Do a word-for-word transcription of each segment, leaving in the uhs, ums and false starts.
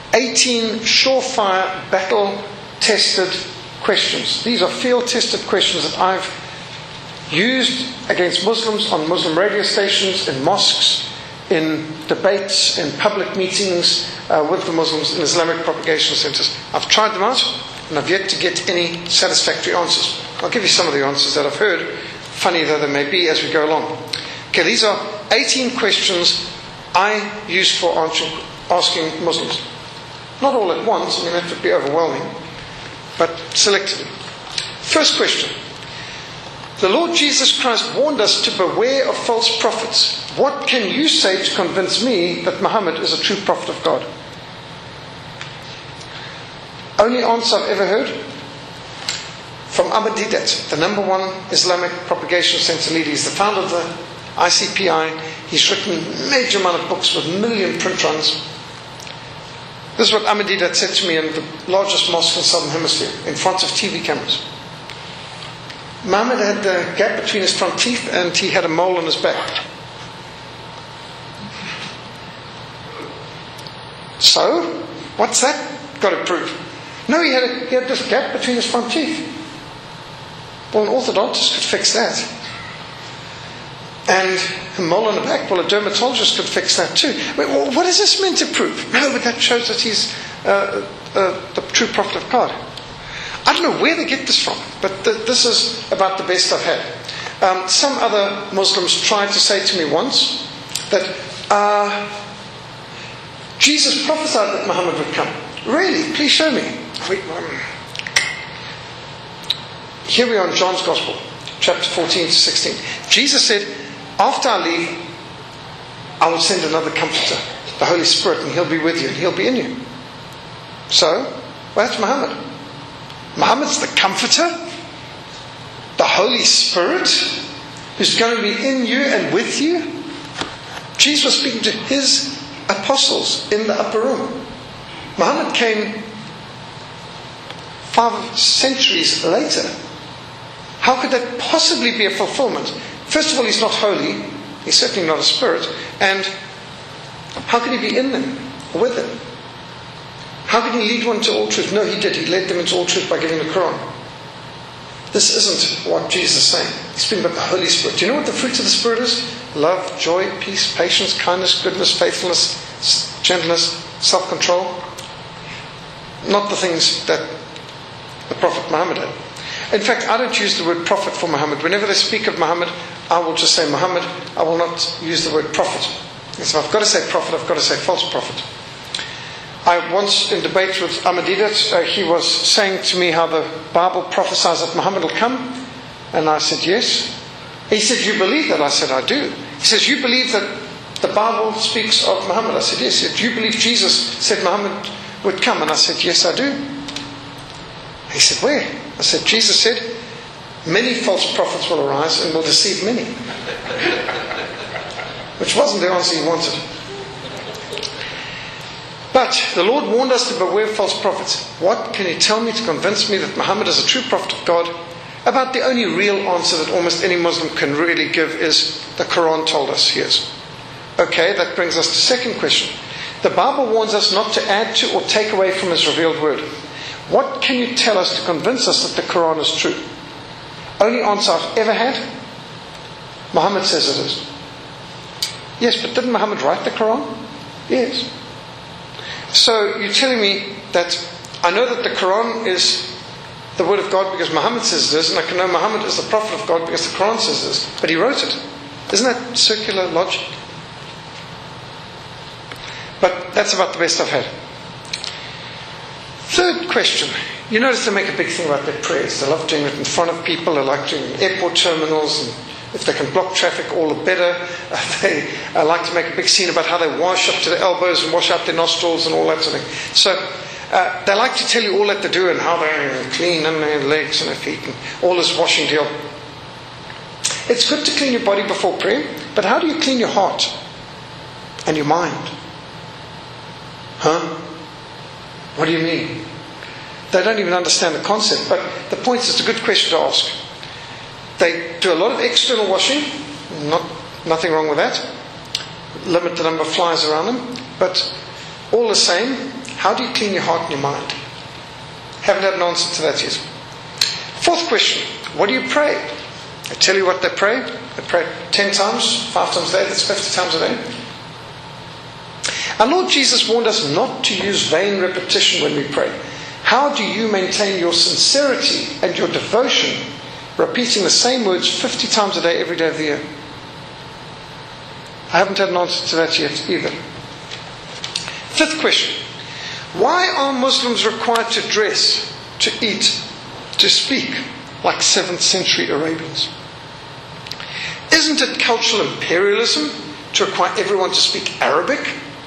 eighteen surefire, battle-tested questions. These are field-tested questions that I've used against Muslims on Muslim radio stations, in mosques, in debates, in public meetings uh, with the Muslims in Islamic propagation centers. I've tried them out, and I've yet to get any satisfactory answers. I'll give you some of the answers that I've heard, funny though they may be, as we go along. Okay, these are eighteen questions I use for answering, asking Muslims. Not all at once, I mean that would be overwhelming, but selectively. First question. The Lord Jesus Christ warned us to beware of false prophets. What can you say to convince me that Muhammad is a true prophet of God? Only answer I've ever heard from Ahmad Deedat, the number one Islamic propagation center leader. He's the founder of the I C P I. He's written a major amount of books with million print runs. This is what Ahmad Deedat said to me in the largest mosque in the Southern Hemisphere, in front of T V cameras. Muhammad had a gap between his front teeth and he had a mole on his back. So, what's that got to prove? No, he had, a, he had this gap between his front teeth. Well, an orthodontist could fix that. And a mole on the back, well, a dermatologist could fix that too. Wait, well, what is this meant to prove? No, but that shows that he's uh, uh, the true prophet of God. I don't know where they get this from, but th- this is about the best I've had. Um, some other Muslims tried to say to me once that uh, Jesus prophesied that Muhammad would come. Really? Please show me. Wait, um, here we are in John's Gospel, chapter fourteen to sixteen. Jesus said, after I leave, I will send another comforter, the Holy Spirit, and he'll be with you, and he'll be in you. So, well, that's Muhammad. Muhammad's the comforter, the Holy Spirit, who's going to be in you and with you. Jesus was speaking to his apostles in the upper room. Muhammad came five centuries later. How could that possibly be a fulfillment? First of all, he's not holy. He's certainly not a spirit. And how can he be in them, with them? How can he lead one to all truth? No, he did. He led them into all truth by giving the Quran. This isn't what Jesus is saying. He's speaking about the Holy Spirit. Do you know what the fruit of the Spirit is? Love, joy, peace, patience, kindness, goodness, faithfulness, gentleness, self-control. Not the things that the Prophet Muhammad had. In fact, I don't use the word prophet for Muhammad. Whenever they speak of Muhammad, I will just say Muhammad. I will not use the word prophet. So if I've got to say prophet, I've got to say false prophet. I once, in debate with Ahmad Deedat, uh, he was saying to me how the Bible prophesies that Muhammad will come. And I said, yes. He said, you believe that? I said, I do. He says, you believe that the Bible speaks of Muhammad? I said, yes. He said, do you believe Jesus said Muhammad would come? And I said, yes, I do. He said, where? I said, Jesus said, many false prophets will arise and will deceive many. Which wasn't the answer he wanted. But the Lord warned us to beware of false prophets. What can you tell me to convince me that Muhammad is a true prophet of God? About the only real answer that almost any Muslim can really give is the Quran told us he is. Okay, that brings us to the second question. The Bible warns us not to add to or take away from his revealed word. What can you tell us to convince us that the Quran is true? Only answer I've ever had, Muhammad says it is. Yes, but didn't Muhammad write the Quran? Yes. So you're telling me that I know that the Quran is the word of God because Muhammad says it is, and I can know Muhammad is the prophet of God because the Quran says it is, but he wrote it. Isn't that circular logic? But that's about the best I've had. Third question. You notice they make a big thing about their prayers. They love doing it in front of people. They like doing it in airport terminals. And if they can block traffic, all the better. Uh, they uh, like to make a big scene about how they wash up to their elbows and wash out their nostrils and all that sort of thing. So uh, they like to tell you all that they do and how they clean and their legs and their feet and all this washing deal. It's good to clean your body before prayer, but how do you clean your heart and your mind? Huh? What do you mean? They don't even understand the concept, but the point is it's a good question to ask. They do a lot of external washing, not nothing wrong with that. Limit the number of flies around them, but all the same, How do you clean your heart and your mind? Haven't had an answer to that yet. Fourth question, what do you pray? I tell you what they pray. They pray ten times, five times a day, that's fifty times a day. Our Lord Jesus warned us not to use vain repetition when we pray. How do you maintain your sincerity and your devotion repeating the same words fifty times a day every day of the year? I haven't had an answer to that yet either. Fifth question. Why are Muslims required to dress, to eat, to speak like seventh century Arabians? Isn't it cultural imperialism to require everyone to speak Arabic?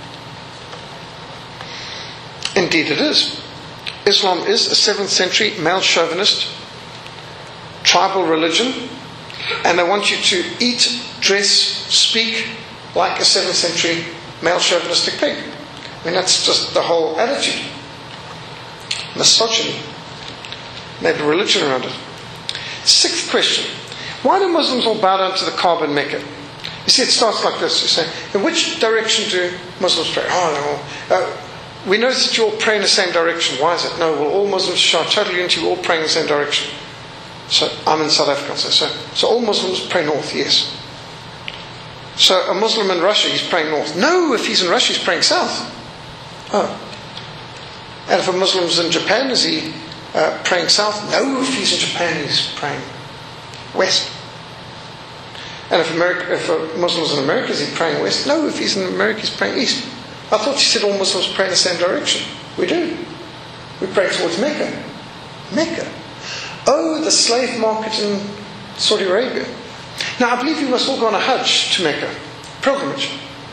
Indeed it is. Islam is a seventh century male chauvinist tribal religion, and they want you to eat, dress, speak like a seventh century male chauvinistic pig. I mean, that's just the whole attitude. Misogyny. Made a religion around it. Sixth question. Why do Muslims all bow down to the Kaaba in Mecca? You see, it starts like this. You say, in which direction do Muslims pray? Oh, no. Uh, we notice that you all pray in the same direction. Why is it? No, well, all Muslims show total unity. We're all praying in the same direction. So, I'm in South Africa. So, so, so all Muslims pray north, yes. So, a Muslim in Russia, he's praying north. No, if he's in Russia, he's praying south. Oh. And if a Muslim's in Japan, is he uh, praying south? No, if he's in Japan, he's praying west. And if, America, if a Muslim's in America, is he praying west? No, if he's in America, he's praying east. I thought you said all Muslims pray in the same direction. We do. We pray towards Mecca. Mecca. Oh, the slave market in Saudi Arabia. Now, I believe you must all go on a Hajj to Mecca. Pilgrimage.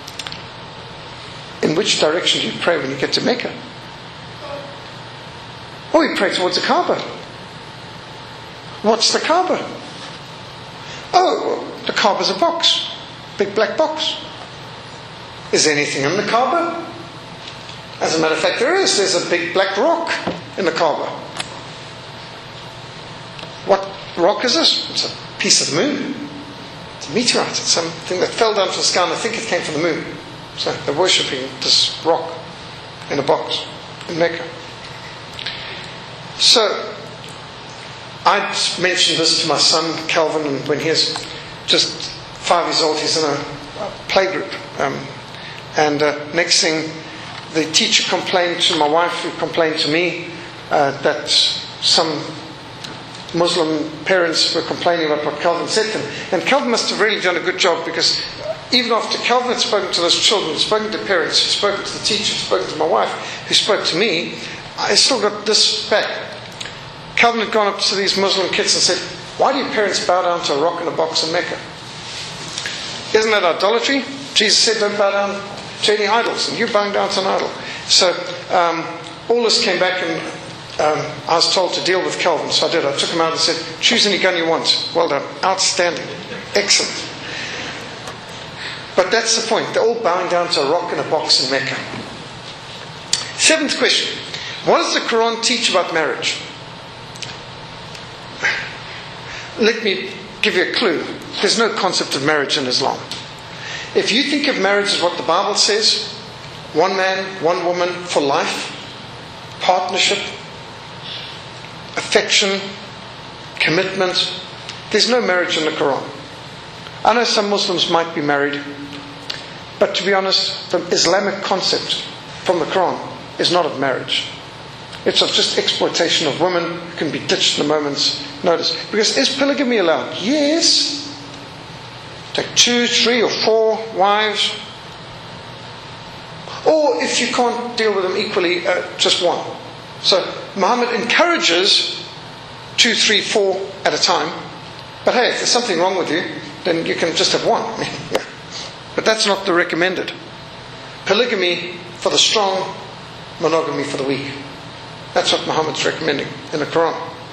In which direction do you pray when you get to Mecca? Oh, you pray towards the Kaaba. What's the Kaaba? Oh, the Kaaba's a box. Big black box. Is there anything in the Kaaba? As a matter of fact, there is. There's a big black rock in the Kaaba. What rock is this? It's a piece of the moon. It's a meteorite. It's something that fell down from the sky, and I think it came from the moon. So they're worshipping this rock in a box in Mecca. So I mentioned this to my son Calvin, and when he was just five years old, he's in a playgroup. Um, and uh, next thing, the teacher complained to my wife, who complained to me uh, that some Muslim parents were complaining about what Calvin said to them. And Calvin must have really done a good job, because even after Calvin had spoken to those children, had spoken to parents, had spoken to the teacher, had spoken to my wife, who spoke to me, I still got this back. Calvin had gone up to these Muslim kids and said, why do your parents bow down to a rock in a box in Mecca? Isn't that idolatry? Jesus said, don't bow down to any idols, and you're bowing down to an idol. So um, all this came back, and um, I was told to deal with Calvin, so I did. I took him out and said, choose any gun you want. Well done. Outstanding. Excellent. But that's the point. They're all bowing down to a rock in a box in Mecca. Seventh question. What does the Quran teach about marriage? Let me give you a clue. There's no concept of marriage in Islam. If you think of marriage as what the Bible says, one man, one woman for life, partnership, affection, commitment, there's no marriage in the Quran. I know some Muslims might be married, but to be honest, the Islamic concept from the Quran is not of marriage. It's of just exploitation of women who can be ditched in a moment's notice. Because is polygamy allowed? Yes. Take two, three or four wives. Or if you can't deal with them equally, uh, just one. So Muhammad encourages two, three, four at a time. But hey, if there's something wrong with you, then you can just have one. But that's not the recommended. Polygamy for the strong, monogamy for the weak. That's what Muhammad's recommending in the Quran.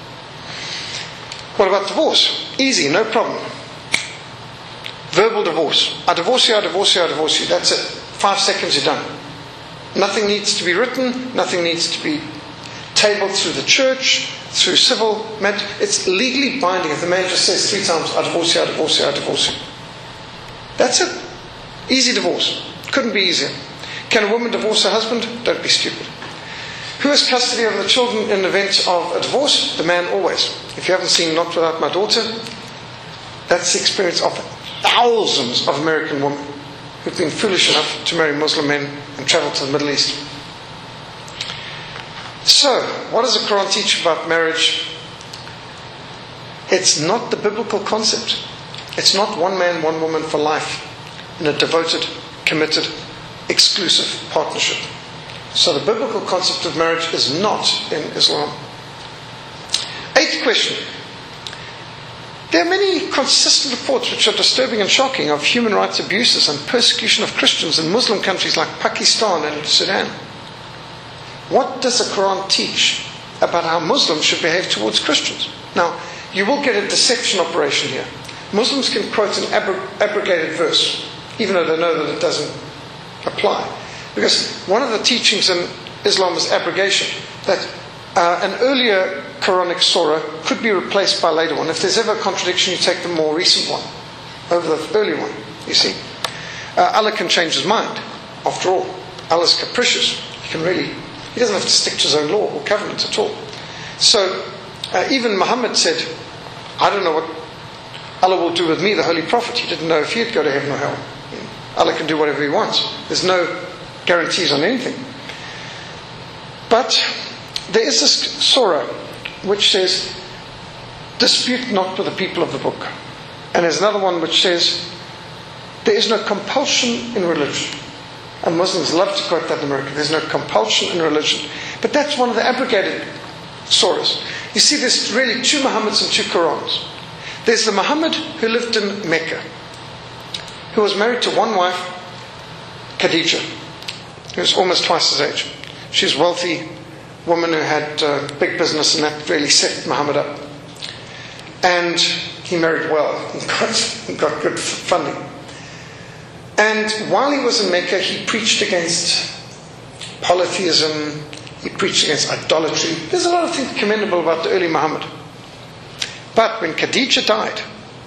What about divorce? Easy, no problem. Verbal divorce. I divorce you, I divorce you, I divorce you. That's it. Five seconds, you're done. Nothing needs to be written. Nothing needs to be tabled through the church, through civil matter. It's legally binding. If the man just says three times, I divorce you, I divorce you, I divorce you. That's it. Easy divorce. Couldn't be easier. Can a woman divorce her husband? Don't be stupid. Who has custody of the children in the event of a divorce? The man always. If you haven't seen Not Without My Daughter, that's the experience of thousands of American women who've been foolish enough to marry Muslim men and travel to the Middle East. So, what does the Quran teach about marriage? It's not the biblical concept. It's not one man, one woman for life in a devoted, committed, exclusive partnership. So the biblical concept of marriage is not in Islam. Eighth question. There are many consistent reports which are disturbing and shocking of human rights abuses and persecution of Christians in Muslim countries like Pakistan and Sudan. What does the Quran teach about how Muslims should behave towards Christians? Now, you will get a deception operation here. Muslims can quote an abro- abrogated verse, even though they know that it doesn't apply. Because one of the teachings in Islam is abrogation, that uh, an earlier Quranic surah could be replaced by a later one. If there's ever a contradiction, you take the more recent one over the earlier one, you see. Uh, Allah can change his mind. After all, Allah's capricious. He can really, he doesn't have to stick to his own law or covenant at all. So, uh, even Muhammad said, I don't know what Allah will do with me, the Holy Prophet. He didn't know if he'd go to heaven or hell. Allah can do whatever he wants. There's no guarantees on anything. But there is this surah which says, dispute not with the people of the book. And there's another one which says, there is no compulsion in religion. And Muslims love to quote that in America. There's no compulsion in religion. But that's one of the abrogated surahs. You see, there's really two Muhammads and two Qurans. There's the Muhammad who lived in Mecca, who was married to one wife, Khadija, who was almost twice his age. She's a wealthy woman who had uh, big business, and that really set Muhammad up. And he married well and got, got good funding. And while he was in Mecca, he preached against polytheism, he preached against idolatry. There's a lot of things commendable about the early Muhammad. But when Khadija died,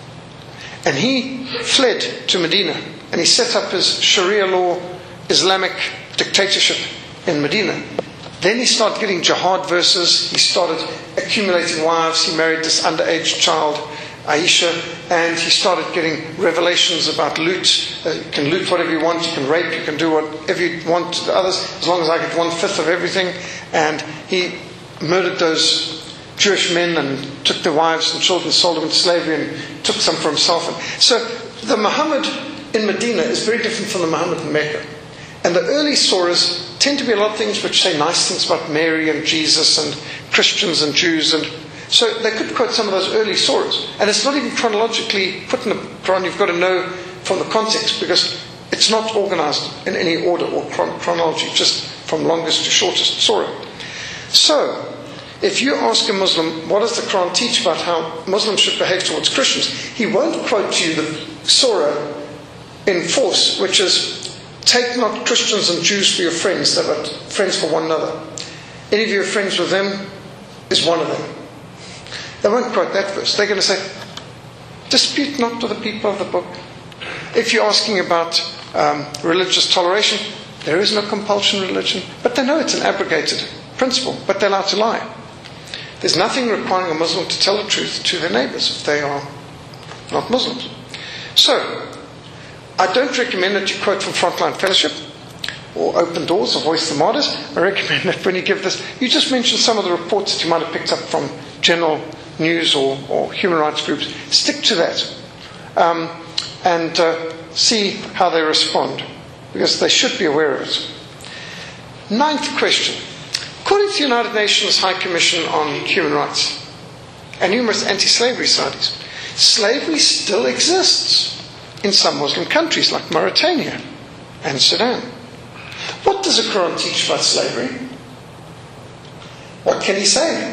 and he fled to Medina, and he set up his Sharia law Islamic dictatorship in Medina, then he started getting jihad verses, he started accumulating wives, he married this underage child, Aisha, and he started getting revelations about loot. Uh, you can loot whatever you want, you can rape, you can do whatever you want to the others, as long as I get one-fifth of everything. And he murdered those Jewish men and took their wives and children, sold them into slavery, and took some for himself. And so the Muhammad in Medina is very different from the Muhammad in Mecca. And the early surahs tend to be a lot of things which say nice things about Mary and Jesus and Christians and Jews, and so they could quote some of those early surahs. And it's not even chronologically put in the Quran. You've got to know from the context, because it's not organized in any order or chron- chronology, just from longest to shortest surah. So, if you ask a Muslim, what does the Quran teach about how Muslims should behave towards Christians? He won't quote to you the surah in force, which is, take not Christians and Jews for your friends, they are friends for one another. Any of you are friends with them is one of them. They won't quote that verse. They're going to say, dispute not with the people of the book. If you're asking about um, religious toleration, there is no compulsion in religion. But they know it's an abrogated principle, but they're allowed to lie. There's nothing requiring a Muslim to tell the truth to their neighbours if they are not Muslims. So, I don't recommend that you quote from Frontline Fellowship or Open Doors or Voice of the Martyrs. I recommend that when you give this, you just mention some of the reports that you might have picked up from general news or, or human rights groups. Stick to that um, and uh, see how they respond, because they should be aware of it. Ninth question. According to the United Nations High Commission on Human Rights and numerous anti-slavery societies, slavery still exists in some Muslim countries like Mauritania and Sudan. What does the Quran teach about slavery? What can he say?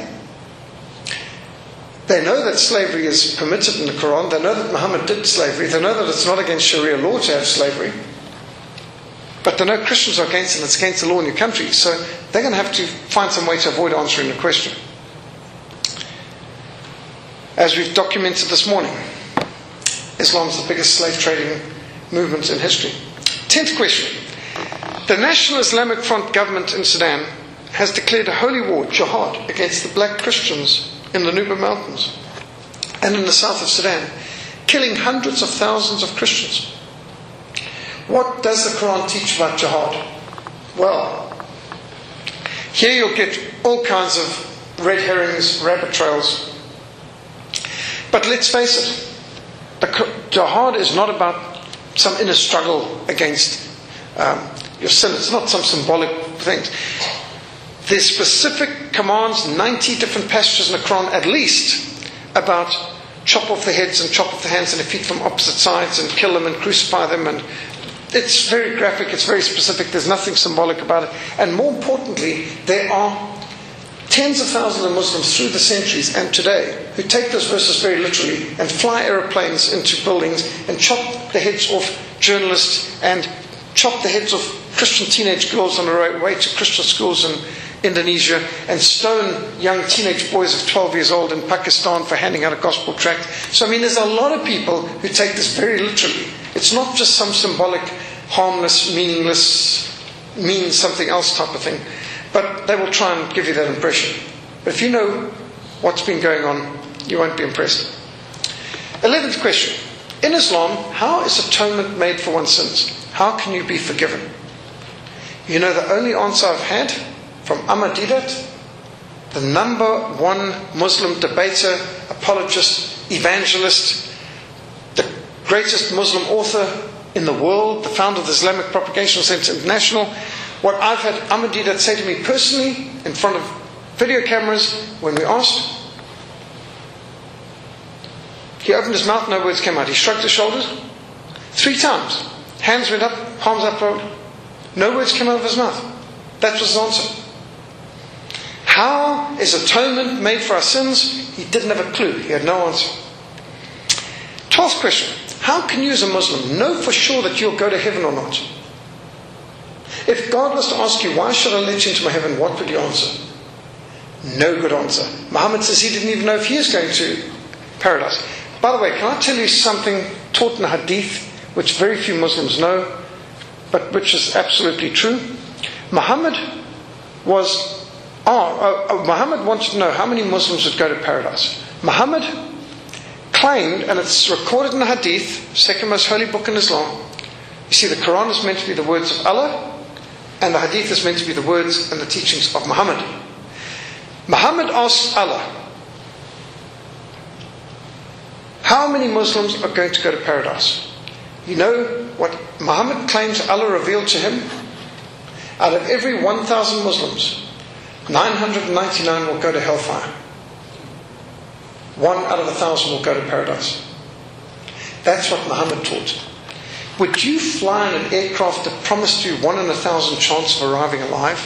They know that slavery is permitted in the Quran. They know that Muhammad did slavery. They know that it's not against Sharia law to have slavery. But they know Christians are against it, and it's against the law in your country. So they're going to have to find some way to avoid answering the question. As we've documented this morning, Islam is the biggest slave trading movement in history. Tenth question. The National Islamic Front government in Sudan has declared a holy war, jihad, against the black Christians in the Nuba Mountains and in the south of Sudan, killing hundreds of thousands of Christians. What does the Quran teach about jihad? Well, here you'll get all kinds of red herrings, rabbit trails. But let's face it, the jihad is not about some inner struggle against um, your sin. It's not some symbolic things. There's specific commands, ninety different passages in the Quran at least, about chop off the heads and chop off the hands and the feet from opposite sides and kill them and crucify them. And it's very graphic, it's very specific, there's nothing symbolic about it. And more importantly, there are tens of thousands of Muslims through the centuries and today who take those verses very literally and fly aeroplanes into buildings and chop the heads off journalists and chop the heads off Christian teenage girls on their way to Christian schools in Indonesia and stone young teenage boys of twelve years old in Pakistan for handing out a gospel tract. So I mean, there's a lot of people who take this very literally. It's not just some symbolic, harmless, meaningless, mean something else type of thing. But they will try and give you that impression. But if you know what's been going on, you won't be impressed. Eleventh question. In Islam, how is atonement made for one's sins? How can you be forgiven? You know the only answer I've had from Ahmad Deedat, the number one Muslim debater, apologist, evangelist, the greatest Muslim author in the world, the founder of the Islamic Propagation Center International. What I've had Ahmad Deedat say to me personally in front of video cameras when we asked, he opened his mouth, no words came out. He shrugged his shoulders three times. Hands went up, palms up, no words came out of his mouth. That was his answer. How is atonement made for our sins? He didn't have a clue. He had no answer. Twelfth question. How can you as a Muslim know for sure that you'll go to heaven or not? If God was to ask you, why should I let you into my heaven? What would you answer? No good answer. Muhammad says he didn't even know if he is going to paradise. By the way, can I tell you something taught in the Hadith, which very few Muslims know, but which is absolutely true? Muhammad was Oh, oh, Muhammad wanted to know how many Muslims would go to paradise. Muhammad claimed, and it's recorded in the Hadith, second most holy book in Islam. You see, the Quran is meant to be the words of Allah, and the Hadith is meant to be the words and the teachings of Muhammad. Muhammad asked Allah, how many Muslims are going to go to paradise? You know what Muhammad claims Allah revealed to him? Out of every one thousand Muslims, nine hundred ninety-nine will go to hellfire. One out of a thousand will go to paradise. That's what Muhammad taught. Would you fly in an aircraft that promised you one in a thousand chance of arriving alive?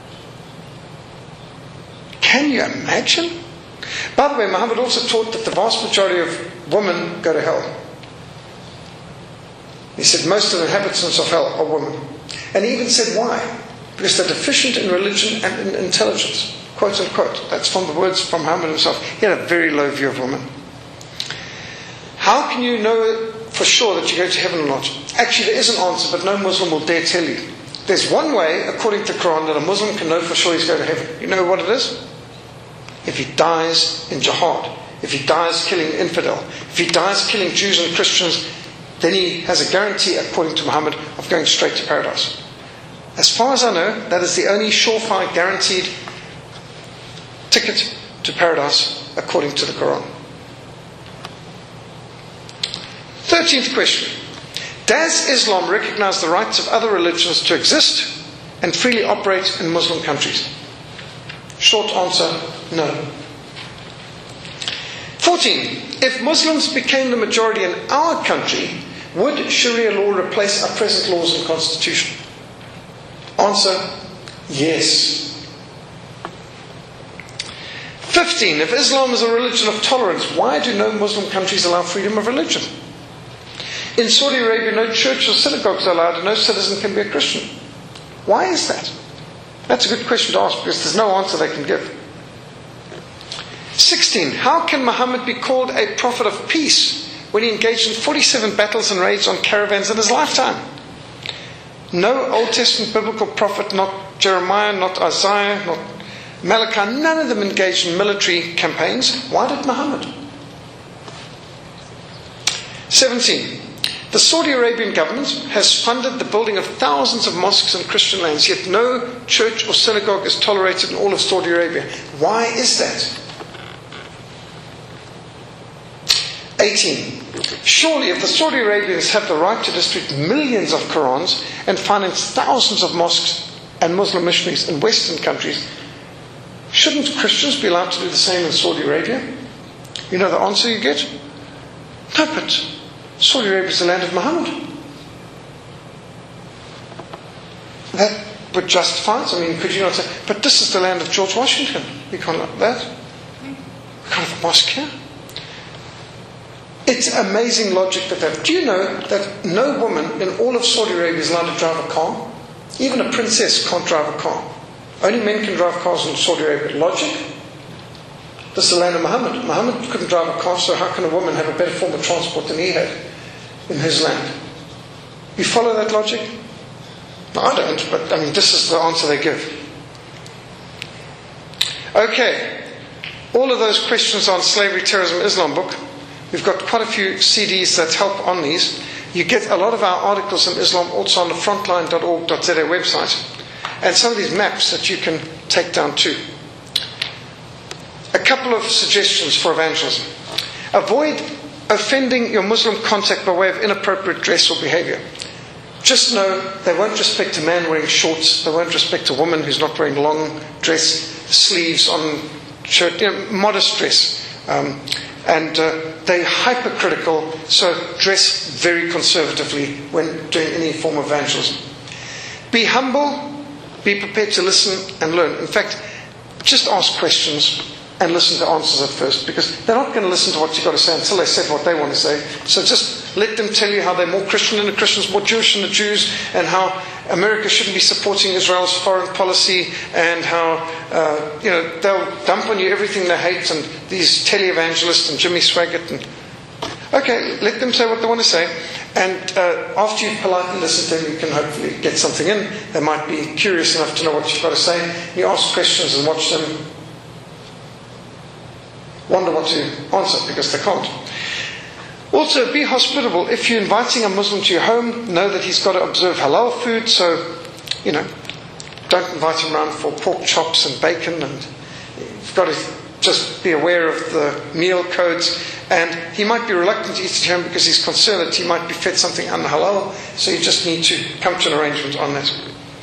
Can you imagine? By the way, Muhammad also taught that the vast majority of women go to hell. He said most of the inhabitants of hell are women. And he even said why? Because they're deficient in religion and in intelligence. Quote unquote. That's from the words from Muhammad himself. He had a very low view of women. How can you know for sure that you go to heaven or not? Actually, there is an answer, but no Muslim will dare tell you. There's one way, according to the Quran, that a Muslim can know for sure he's going to heaven. You know what it is? If he dies in jihad. If he dies killing infidel. If he dies killing Jews and Christians, then he has a guarantee, according to Muhammad, of going straight to paradise. As far as I know, that is the only surefire guaranteed ticket to paradise according to the Quran. Thirteenth question. Does Islam recognize the rights of other religions to exist and freely operate in Muslim countries? Short answer, no. fourteen. If Muslims became the majority in our country, would Sharia law replace our present laws and constitution? Answer, yes. fifteen. If Islam is a religion of tolerance, why do no Muslim countries allow freedom of religion? In Saudi Arabia, no church or synagogues are allowed and no citizen can be a Christian. Why is that? That's a good question to ask because there's no answer they can give. sixteen. How can Muhammad be called a prophet of peace when he engaged in forty-seven battles and raids on caravans in his lifetime? No Old Testament biblical prophet, not Jeremiah, not Isaiah, not Malachi, none of them engaged in military campaigns. Why did Muhammad? seventeen. The Saudi Arabian government has funded the building of thousands of mosques and Christian lands, yet no church or synagogue is tolerated in all of Saudi Arabia. Why is that? eighteen. Surely if the Saudi Arabians have the right to distribute millions of Qurans and finance thousands of mosques and Muslim missionaries in Western countries, shouldn't Christians be allowed to do the same in Saudi Arabia? You know the answer you get? No, but Saudi Arabia is the land of Muhammad. That would justify it. I mean, could you not say, but this is the land of George Washington. We can't like that. We can't have a mosque here. It's amazing logic that they have. Do you know that no woman in all of Saudi Arabia is allowed to drive a car? Even a princess can't drive a car. Only men can drive cars in Saudi Arabia. Logic? This is the land of Muhammad. Muhammad couldn't drive a car, so how can a woman have a better form of transport than he had in his land? You follow that logic? No, I don't, but I mean, this is the answer they give. Okay. All of those questions on Slavery, Terrorism, Islam book. We've got quite a few C Ds that help on these. You get a lot of our articles on Islam also on the frontline dot org dot z a website. And some of these maps that you can take down too. A couple of suggestions for evangelism. Avoid offending your Muslim contact by way of inappropriate dress or behavior. Just know they won't respect a man wearing shorts. They won't respect a woman who's not wearing long dress, sleeves on shirt, you know, modest dress. Um, and uh, they're hypercritical, so dress very conservatively when doing any form of evangelism. Be humble, be prepared to listen and learn. In fact, just ask questions and listen to answers at first, because they're not going to listen to what you've got to say until they said what they want to say. So just let them tell you how they're more Christian than the Christians, more Jewish than the Jews, and how America shouldn't be supporting Israel's foreign policy, and how uh, you know they'll dump on you everything they hate, and these televangelists and Jimmy Swaggart. And okay, let them say what they want to say, and uh, after you've politely listened to them, you can hopefully get something in. They might be curious enough to know what you've got to say. You ask questions and watch them wonder what to answer because they can't. Also, be hospitable. If you're inviting a Muslim to your home, know that he's got to observe halal food, so, you know, don't invite him around for pork chops and bacon, and you've got to just be aware of the meal codes. And he might be reluctant to eat at home because he's concerned that he might be fed something unhalal, so you just need to come to an arrangement on that.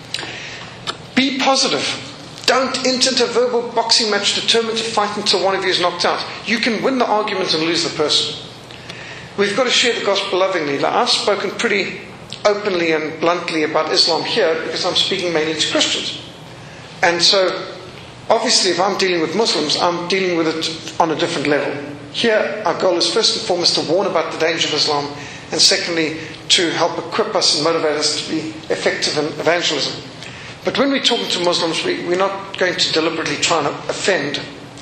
Be positive. Don't enter into a verbal boxing match determined to fight until one of you is knocked out. You can win the argument and lose the person. We've got to share the gospel lovingly. Now, I've spoken pretty openly and bluntly about Islam here because I'm speaking mainly to Christians. And so, obviously, if I'm dealing with Muslims, I'm dealing with it on a different level. Here, our goal is first and foremost to warn about the danger of Islam, and secondly, to help equip us and motivate us to be effective in evangelism. But when we're talking to Muslims, we, we're not going to deliberately try and offend.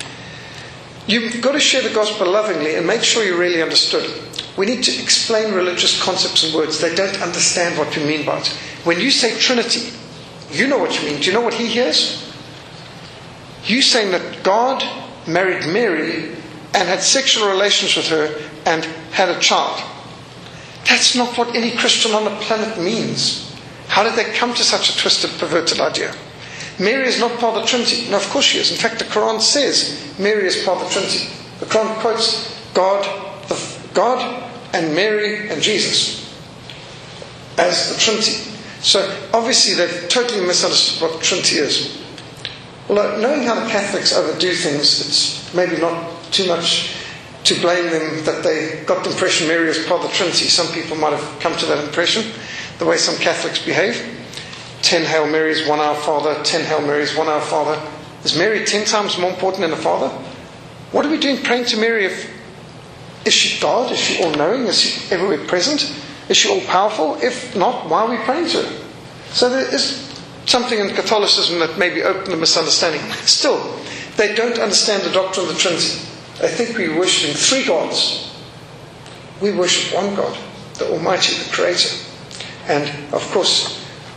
You've got to share the gospel lovingly and make sure you're really understood. We need to explain religious concepts and words. They don't understand what we mean by it. When you say Trinity, you know what you mean. Do you know what he hears? You saying that God married Mary and had sexual relations with her and had a child. That's not what any Christian on the planet means. How did they come to such a twisted, perverted idea? Mary is not part of the Trinity. No, of course she is. In fact, the Quran says Mary is part of the Trinity. The Quran quotes God, the, God and Mary and Jesus as the Trinity. So, obviously, they've totally misunderstood what the Trinity is. Although, knowing how the Catholics overdo things, it's maybe not too much to blame them that they got the impression Mary is part of the Trinity. Some people might have come to that impression, the way some Catholics behave. Ten Hail Marys, one Our Father, ten Hail Marys, one Our Father. Is Mary ten times more important than the Father? What are we doing praying to Mary? If, is she God? Is she all-knowing? Is she everywhere present? Is she all-powerful? If not, why are we praying to her? So there is something in Catholicism that may be open to misunderstanding. Still, they don't understand the doctrine of the Trinity. They think we're worshipping three gods. We worship one God, the Almighty, the Creator. And, of course,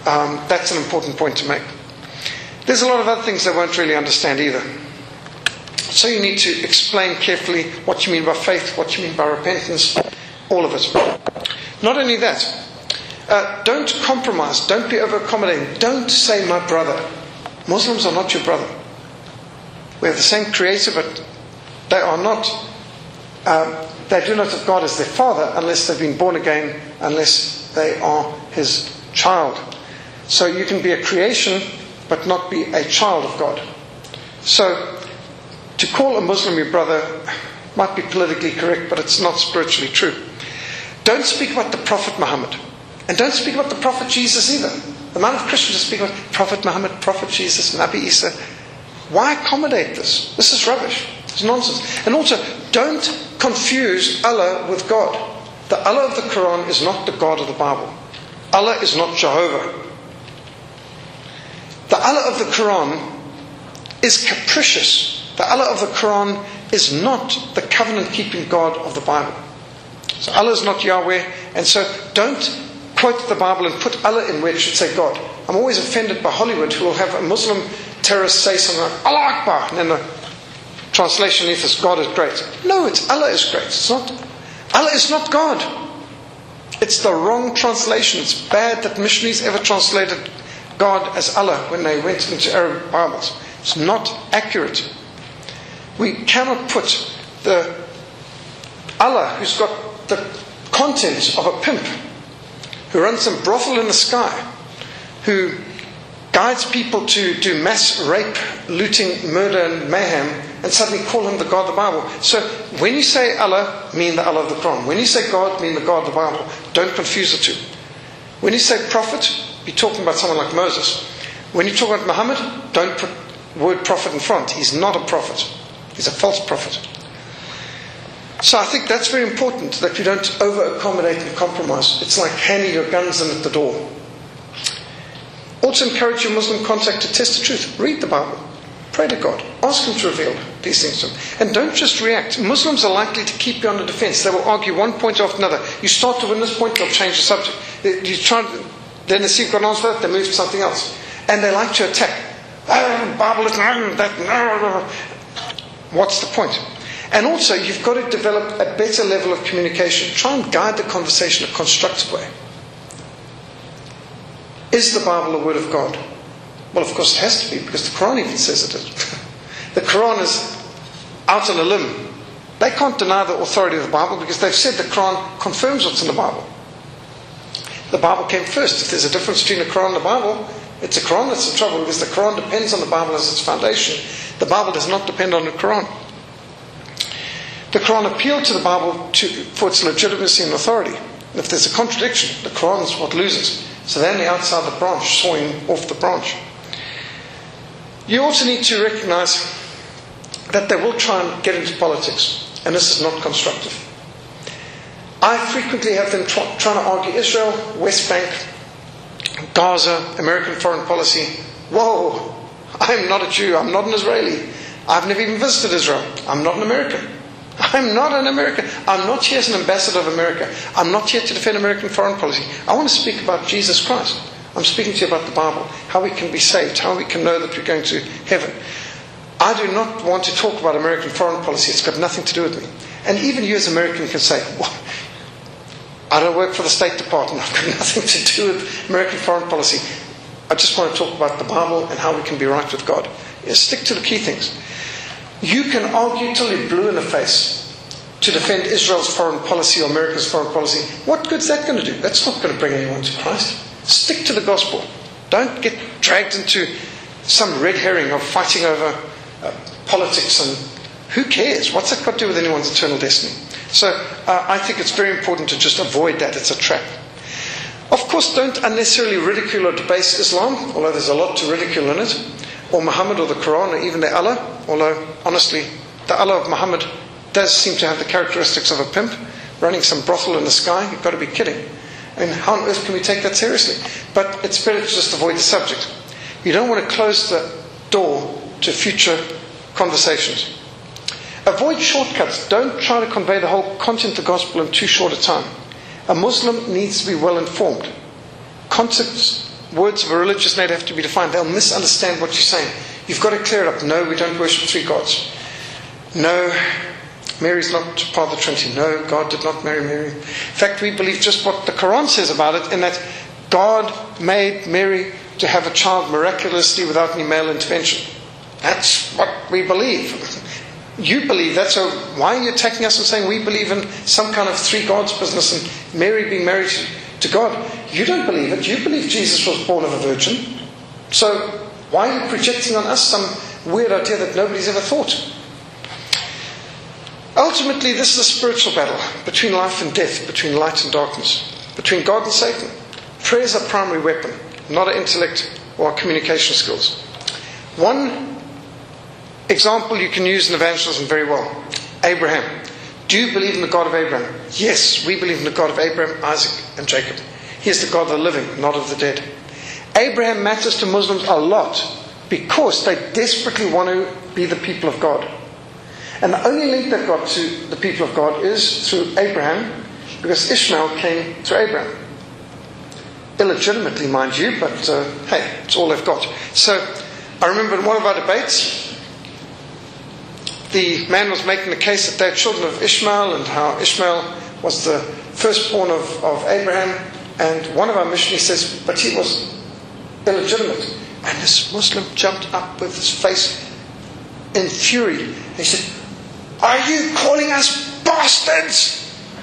Um, that's an important point to make. There's a lot of other things they won't really understand either. So you need to explain carefully what you mean by faith, what you mean by repentance, all of it. Not only that, uh, don't compromise, don't be over-accommodating, don't say my brother. Muslims are not your brother. We have the same creator, but they are not, um, they do not have God as their father unless they've been born again, unless they are his child. So you can be a creation, but not be a child of God. So, to call a Muslim your brother might be politically correct, but it's not spiritually true. Don't speak about the Prophet Muhammad. And don't speak about the Prophet Jesus either. The amount of Christians who speak about Prophet Muhammad, Prophet Jesus, Nabi Isa. Why accommodate this? This is rubbish. It's nonsense. And also, don't confuse Allah with God. The Allah of the Quran is not the God of the Bible. Allah is not Jehovah. The Allah of the Quran is capricious. The Allah of the Quran is not the covenant-keeping God of the Bible. So Allah is not Yahweh, and so don't quote the Bible and put Allah in where it should say God. I'm always offended by Hollywood, who will have a Muslim terrorist say something like Allah Akbar, and then the translation is God is great. No, it's Allah is great. It's not. Allah is not God. It's the wrong translation. It's bad that missionaries ever translated God as Allah when they went into Arab Bibles. It's not accurate. We cannot put the Allah who's got the content of a pimp, who runs some brothel in the sky, who guides people to do mass rape, looting, murder and mayhem, and suddenly call him the God of the Bible. So when you say Allah, mean the Allah of the Quran. When you say God, mean the God of the Bible. Don't confuse the two. When you say prophet, you're talking about someone like Moses. When you talk about Muhammad, don't put the word prophet in front. He's not a prophet. He's a false prophet. So I think that's very important, that we don't over-accommodate and compromise. It's like handing your guns in at the door. Also encourage your Muslim contact to test the truth. Read the Bible. Pray to God. Ask Him to reveal these things to Him. And don't just react. Muslims are likely to keep you on the defense. They will argue one point after another. You start to win this point, they'll change the subject. You try, then they see you've got an answer for that, they move to something else. And they like to attack. Oh, Bible is that. What's the point? And also, you've got to develop a better level of communication. Try and guide the conversation in a constructive way. Is the Bible the Word of God? Well, of course it has to be, because the Quran even says it is. The Quran is out on a limb. They can't deny the authority of the Bible because they've said the Quran confirms what's in the Bible. The Bible came first. If there's a difference between the Quran and the Bible, it's the Quran that's in trouble, because the Quran depends on the Bible as its foundation. The Bible does not depend on the Quran. The Quran appealed to the Bible to, for its legitimacy and authority. If there's a contradiction, the Quran is what loses. So they're on the outside of the branch, sawing off the branch. You also need to recognize that they will try and get into politics, and this is not constructive. I frequently have them try, trying to argue Israel, West Bank, Gaza, American foreign policy. Whoa, I'm not a Jew, I'm not an Israeli. I've never even visited Israel. I'm not an American. I'm not an American. I'm not here as an ambassador of America. I'm not here to defend American foreign policy. I want to speak about Jesus Christ. I'm speaking to you about the Bible, how we can be saved, how we can know that we're going to heaven. I do not want to talk about American foreign policy. It's got nothing to do with me. And even you as an American can say, well, I don't work for the State Department. I've got nothing to do with American foreign policy. I just want to talk about the Bible and how we can be right with God. Yeah, stick to the key things. You can argue till you're blue in the face to defend Israel's foreign policy or America's foreign policy. What good's that going to do? That's not going to bring anyone to Christ. Stick to the gospel. Don't get dragged into some red herring of fighting over uh, politics, and who cares? What's that got to do with anyone's eternal destiny? So uh, I think it's very important to just avoid that. It's a trap. Of course, don't unnecessarily ridicule or debase Islam, although there's a lot to ridicule in it, or Muhammad or the Quran or even the Allah, although honestly the Allah of Muhammad does seem to have the characteristics of a pimp running some brothel in the sky. You've got to be kidding. I mean, how on earth can we take that seriously? But it's better to just avoid the subject. You don't want to close the door to future conversations. Avoid shortcuts. Don't try to convey the whole content of the gospel in too short a time. A Muslim needs to be well informed. Concepts words of a religious native have to be defined, they'll misunderstand what you're saying. You've got to clear it up. No, we don't worship three gods. No, Mary's not part of the Trinity. No, God did not marry Mary. In fact, we believe just what the Quran says about it, in that God made Mary to have a child miraculously without any male intervention. That's what we believe. You believe that, so why are you attacking us and saying we believe in some kind of three gods business and Mary being married to God? You don't believe it. You believe Jesus was born of a virgin. So why are you projecting on us some weird idea that nobody's ever thought? Ultimately, this is a spiritual battle between life and death, between light and darkness, between God and Satan. Prayer is a primary weapon, not our intellect or our communication skills. One example you can use in evangelism very well. Abraham. Do you believe in the God of Abraham? Yes, we believe in the God of Abraham, Isaac, and Jacob. He is the God of the living, not of the dead. Abraham matters to Muslims a lot because they desperately want to be the people of God. And the only link they've got to the people of God is through Abraham, because Ishmael came through Abraham. Illegitimately, mind you, but uh, hey, it's all they've got. So, I remember in one of our debates, the man was making the case that they're children of Ishmael and how Ishmael was the firstborn of, of Abraham. And one of our missionaries says, but he was illegitimate. And this Muslim jumped up with his face in fury. He said, are you calling us bastards?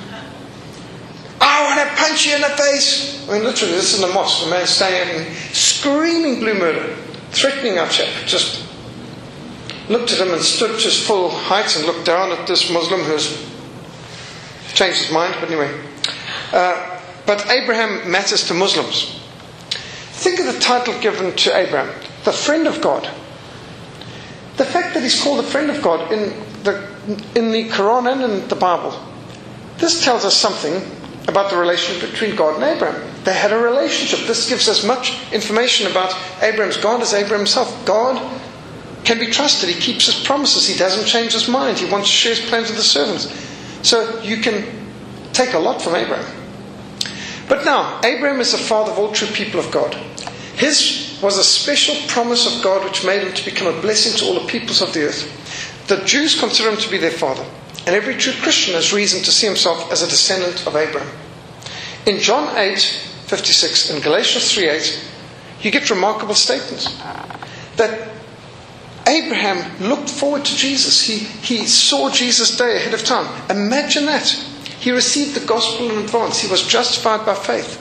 I want to punch you in the face. I mean, literally, this is in the mosque. The man standing there and screaming blue murder, threatening our chap. Just looked at him and stood to his full height and looked down at this Muslim who's changed his mind. But anyway, uh, but Abraham matters to Muslims. Think of the title given to Abraham, the friend of God. The fact that he's called the friend of God in the in the Quran and in the Bible, this tells us something about the relationship between God and Abraham. They had a relationship. This gives us much information about Abraham's God as Abraham himself. God can be trusted. He keeps his promises. He doesn't change his mind. He wants to share his plans with the servants. So you can take a lot from Abraham. But now, Abraham is the father of all true people of God. His was a special promise of God which made him to become a blessing to all the peoples of the earth. The Jews consider him to be their father. And every true Christian has reason to see himself as a descendant of Abraham. In John eight fifty-six and Galatians three eight, you get remarkable statements. That Abraham looked forward to Jesus. He, he saw Jesus' day ahead of time. Imagine that. He received the gospel in advance. He was justified by faith.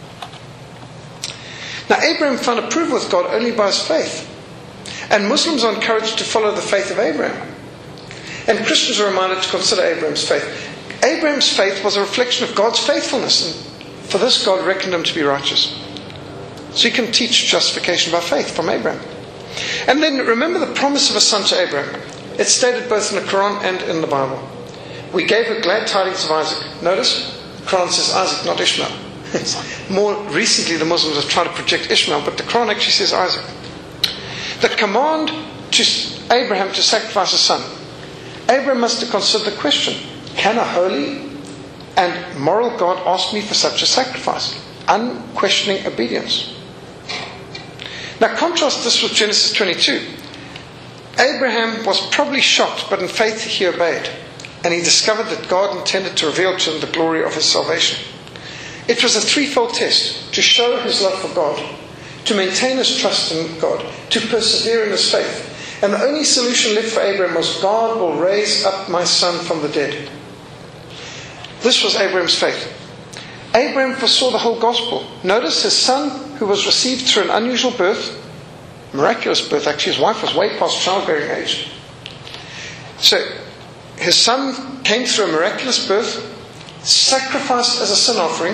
Now, Abraham found approval with God only by his faith. And Muslims are encouraged to follow the faith of Abraham. And Christians are reminded to consider Abraham's faith. Abraham's faith was a reflection of God's faithfulness. And for this, God reckoned him to be righteous. So you can teach justification by faith from Abraham. And then remember the promise of a son to Abraham. It's stated both in the Quran and in the Bible. We gave her glad tidings of Isaac. Notice, the Quran says Isaac, not Ishmael. More recently, the Muslims have tried to project Ishmael, but the Quran actually says Isaac. The command to Abraham to sacrifice his son. Abraham must have considered the question, can a holy and moral God ask me for such a sacrifice? Unquestioning obedience. Now contrast this with Genesis twenty-two. Abraham was probably shocked, but in faith he obeyed. And he discovered that God intended to reveal to him the glory of his salvation. It was a threefold test: to show his love for God, to maintain his trust in God, to persevere in his faith. And the only solution left for Abraham was, God will raise up my son from the dead. This was Abraham's faith. Abraham foresaw the whole gospel. Notice his son, who was received through an unusual birth, miraculous birth actually, his wife was way past childbearing age. So, his son came through a miraculous birth, sacrificed as a sin offering,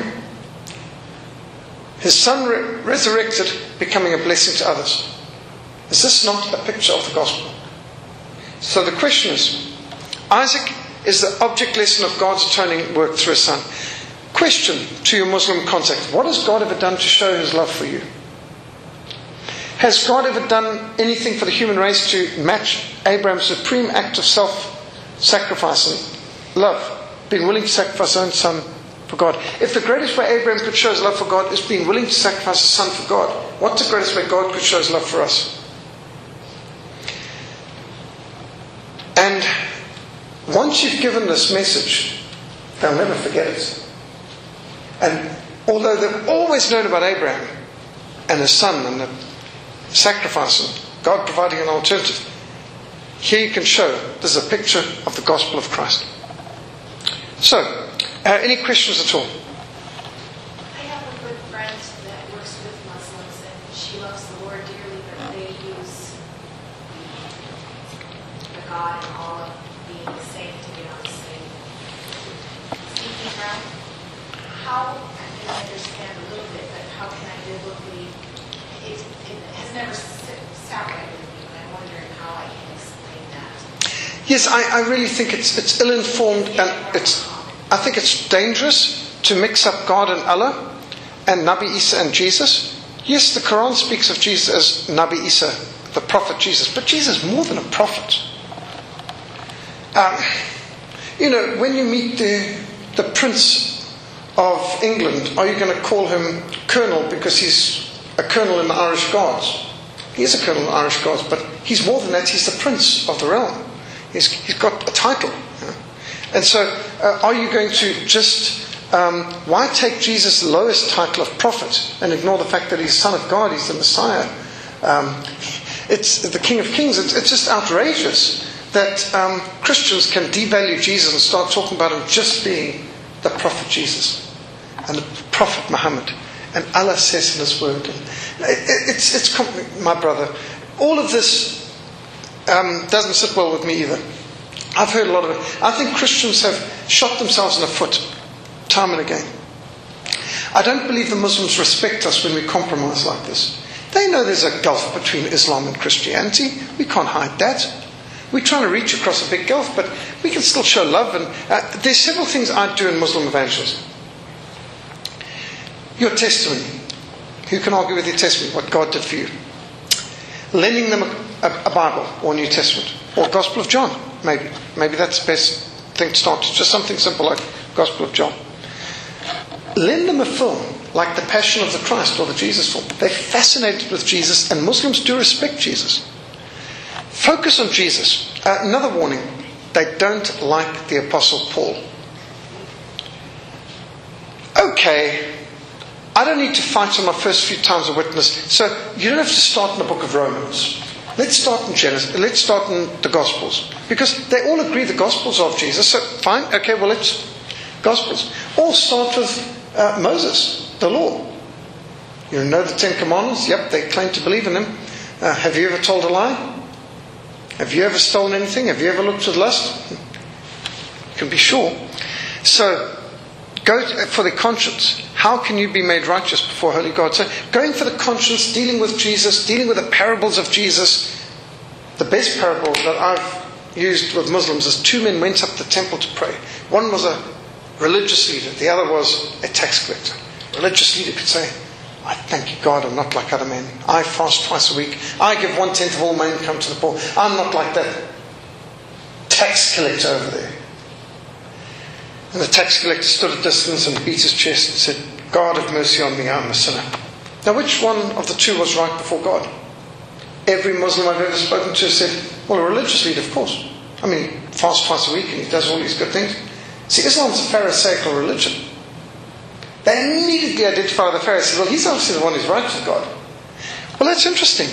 his son re- resurrected, becoming a blessing to others. Is this not a picture of the gospel? So the question is, Isaac is the object lesson of God's atoning work through his son. Question to your Muslim contact: what has God ever done to show his love for you? Has God ever done anything for the human race to match Abraham's supreme act of self-sacrifice and love, being willing to sacrifice his own son for God. If the greatest way Abraham could show his love for God is being willing to sacrifice his son for God, what's the greatest way God could show his love for us? And once you've given this message, they'll never forget it. And although they've always known about Abraham and his son and the sacrifice and God providing an alternative, here you can show this is a picture of the gospel of Christ. So, uh, any questions at all? I have a good friend that works with Muslims, and she loves the Lord dearly, but they use the God and all of being saved to get on the same speaking ground. How, I can understand a little bit, but how can I biblically, it, it has never sat right with me, and I'm wondering how I can explain that. Yes, I, I really think it's it's ill-informed, and it's I think it's dangerous to mix up God and Allah and Nabi Isa and Jesus. Yes, the Quran speaks of Jesus as Nabi Isa, the prophet Jesus, but Jesus is more than a prophet. Um, you know, when you meet the the Prince of England, are you going to call him Colonel because he's a colonel in the Irish Guards? He is a colonel in the Irish Guards, but he's more than that. He's the Prince of the realm. He's, he's got a title. You know? And so, uh, are you going to just, um, why take Jesus' lowest title of prophet and ignore the fact that he's Son of God, he's the Messiah? Um, it's the King of Kings. It's, it's just outrageous that um, Christians can devalue Jesus and start talking about him just being the prophet Jesus and the prophet Muhammad. And Allah says in His word. And it, it's, it's, my brother, all of this Um, doesn't sit well with me either. I've heard a lot of it. I think Christians have shot themselves in the foot time and again. I don't believe the Muslims respect us when we compromise like this. They know there's a gulf between Islam and Christianity. We can't hide that. We're trying to reach across a big gulf, but we can still show love. And uh, there's several things I do in Muslim evangelism. Your testimony. Who can argue with your testimony? What God did for you. Lending them a, a, a Bible or New Testament or Gospel of John, maybe. Maybe that's the best thing to start with. Just something simple like Gospel of John. Lend them a film like The Passion of the Christ or the Jesus film. They're fascinated with Jesus, and Muslims do respect Jesus. Focus on Jesus. Uh, another warning, they don't like the Apostle Paul. Okay, I don't need to fight on my first few times of witness, so you don't have to start in the book of Romans. Let's start in Genesis. Let's start in the Gospels. Because they all agree the Gospels are of Jesus, so fine, okay, well let's... Gospels. All start with uh, Moses, the law. You know the Ten Commandments? Yep, they claim to believe in them. Uh, have you ever told a lie? Have you ever stolen anything? Have you ever looked with lust? You can be sure. So... Go for the conscience. How can you be made righteous before holy God? So going for the conscience, dealing with Jesus, dealing with the parables of Jesus. The best parable that I've used with Muslims is two men went up to the temple to pray. One was a religious leader. The other was a tax collector. A religious leader could say, I thank you, God, I'm not like other men. I fast twice a week. I give one-tenth of all my income to the poor. I'm not like that tax collector over there. And the tax collector stood at a distance and beat his chest and said, God have mercy on me, I'm a sinner. Now which one of the two was right before God? Every Muslim I've ever spoken to said, well, a religious leader, of course. I mean, he fasts twice a week and he does all these good things. See, Islam's a Pharisaical religion. They immediately identify the Pharisees. Well, he's obviously the one who's right with God. Well, that's interesting.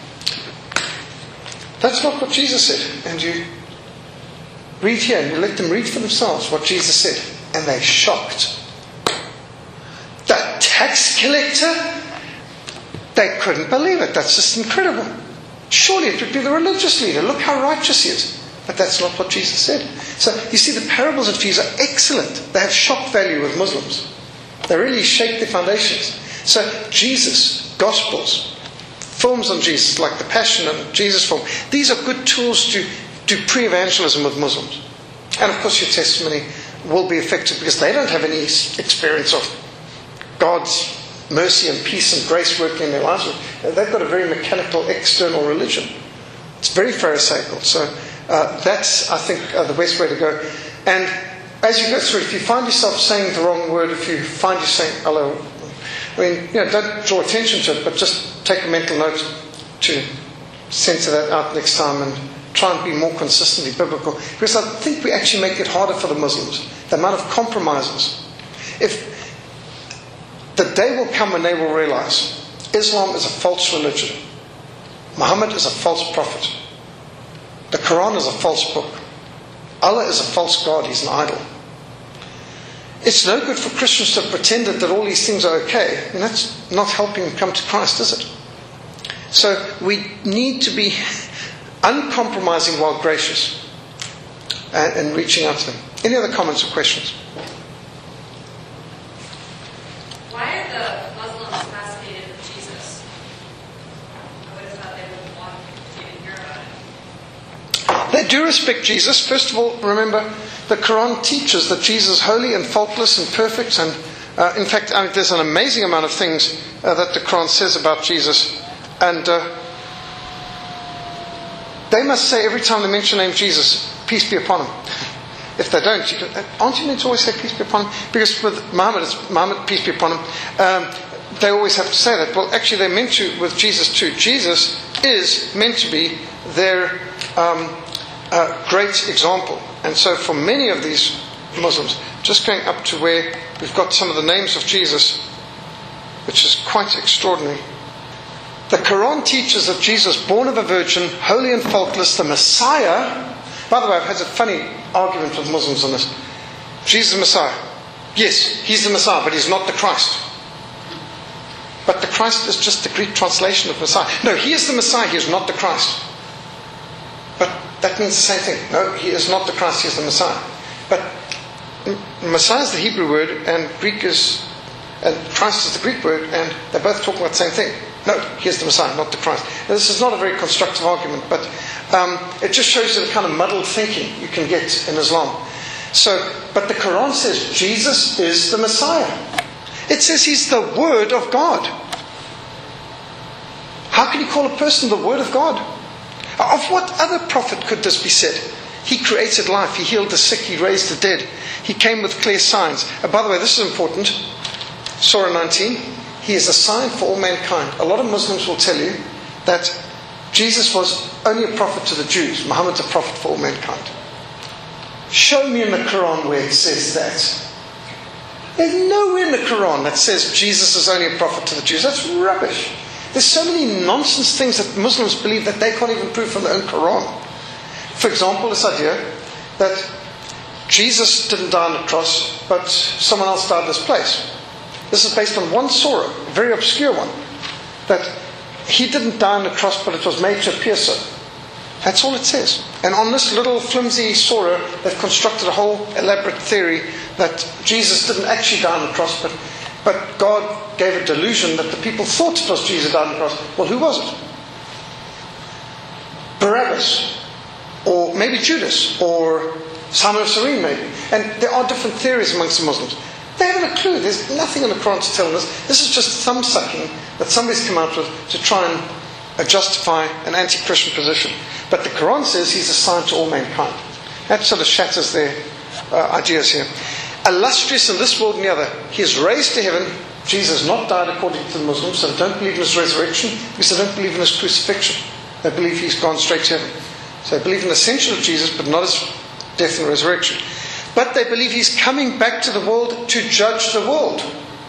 That's not what Jesus said. And you read here, and you let them read for themselves what Jesus said. And they're shocked. The tax collector? They couldn't believe it. That's just incredible. Surely it would be the religious leader. Look how righteous he is. But that's not what Jesus said. So, you see, the parables of Jesus are excellent. They have shock value with Muslims. They really shake their foundations. So, Jesus, Gospels, films on Jesus, like the Passion and Jesus film, these are good tools to do pre-evangelism with Muslims. And of course your testimony will be effective because they don't have any experience of God's mercy and peace and grace working in their lives. They've got a very mechanical external religion. It's very Pharisaical. So uh, that's, I think, uh, the best way to go. And as you go through, if you find yourself saying the wrong word, if you find you saying hello, I mean, you know, don't draw attention to it, but just take a mental note to censor that out next time and try and be more consistently biblical. Because I think we actually make it harder for the Muslims, the amount of compromises. If the day will come when they will realize Islam is a false religion, Muhammad is a false prophet, the Quran is a false book, Allah is a false God, he's an idol. It's no good for Christians to have pretended that all these things are okay. And that's not helping them come to Christ, is it? So we need to be uncompromising while gracious and, and reaching out to them. Any other comments or questions? Why are the Muslims fascinated with Jesus? I would have thought they would want to even hear about it. They do respect Jesus. First of all, remember, the Quran teaches that Jesus is holy and faultless and perfect. And uh, in fact, I mean, there's an amazing amount of things uh, that the Quran says about Jesus. And uh, they must say every time they mention the name Jesus, peace be upon him. If they don't, you can, aren't you meant to always say peace be upon him? Because with Muhammad, it's Muhammad, peace be upon him. Um, they always have to say that. Well, actually, they're meant to with Jesus too. Jesus is meant to be their um, uh, great example. And so for many of these Muslims, just going up to where we've got some of the names of Jesus, which is quite extraordinary. The Quran teaches that Jesus, born of a virgin, holy and faultless, the Messiah. By the way, I've had a funny argument with Muslims on this. Jesus is the Messiah. Yes, he's the Messiah, but he's not the Christ. But the Christ is just the Greek translation of Messiah. No, he is the Messiah, he is not the Christ. But that means the same thing. No, he is not the Christ, he is the Messiah. But Messiah is the Hebrew word, and Greek is, and Christ is the Greek word, and they're both talking about the same thing. No, he is the Messiah, not the Christ. Now, this is not a very constructive argument, but um, it just shows you the kind of muddled thinking you can get in Islam. So, but the Quran says Jesus is the Messiah. It says he's the Word of God. How can you call a person the Word of God? Of what other prophet could this be said? He created life, he healed the sick, he raised the dead, he came with clear signs. And by the way, this is important. Surah nineteen. He is a sign for all mankind. A lot of Muslims will tell you that Jesus was only a prophet to the Jews. Muhammad's a prophet for all mankind. Show me in the Quran where it says that. There's nowhere in the Quran that says Jesus is only a prophet to the Jews. That's rubbish. There's so many nonsense things that Muslims believe that they can't even prove from their own Quran. For example, this idea that Jesus didn't die on the cross, but someone else died in his place. This is based on one surah, a very obscure one, that he didn't die on the cross, but it was made to appear so. That's all it says. And on this little flimsy surah, they've constructed a whole elaborate theory that Jesus didn't actually die on the cross, but, but God gave a delusion that the people thought it was Jesus died on the cross. Well, who was it? Barabbas, or maybe Judas, or Simon of Cyrene maybe. And there are different theories amongst the Muslims. They haven't a clue. There's nothing in the Quran to tell them this. This is just thumb-sucking that somebody's come out with to try and uh, justify an anti-Christian position. But the Quran says he's a sign to all mankind. That sort of shatters their uh, ideas here. Illustrious in this world and the other. He is raised to heaven. Jesus has not died according to the Muslims, so they don't believe in his resurrection because they don't believe in his crucifixion. They believe he's gone straight to heaven. So they believe in the ascension of Jesus, but not his death and resurrection. But they believe he's coming back to the world to judge the world.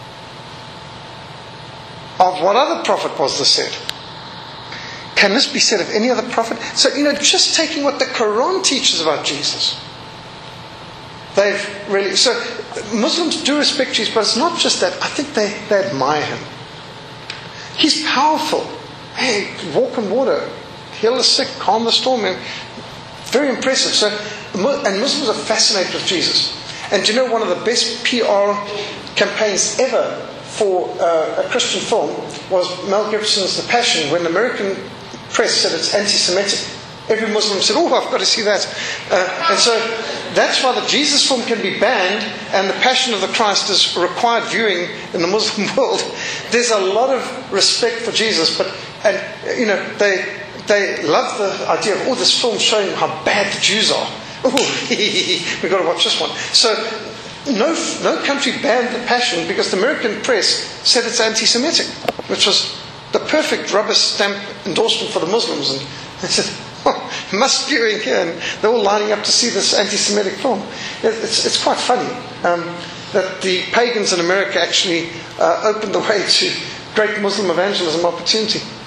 Of what other prophet was this said? Can this be said of any other prophet? So, you know, just taking what the Quran teaches about Jesus. They've really... So, Muslims do respect Jesus, but it's not just that. I think they, they admire him. He's powerful. Hey, walk on water. Heal the sick, calm the storm. Very impressive. So, and Muslims are fascinated with Jesus. And do you know one of the best P R campaigns ever for uh, a Christian film was Mel Gibson's The Passion, when the American press said it's anti-Semitic. Every Muslim said, oh, I've got to see that. Uh, and so that's why the Jesus film can be banned and The Passion of the Christ is required viewing in the Muslim world. There's a lot of respect for Jesus, but, and you know, they... They love the idea of, oh, this film's showing how bad the Jews are. Oh, we've got to watch this one. So, no, no country banned The Passion because the American press said it's anti-Semitic, which was the perfect rubber stamp endorsement for the Muslims. And they said, oh, must viewing here, and they're all lining up to see this anti-Semitic film. It's, it's quite funny um, that the pagans in America actually uh, opened the way to great Muslim evangelism opportunity.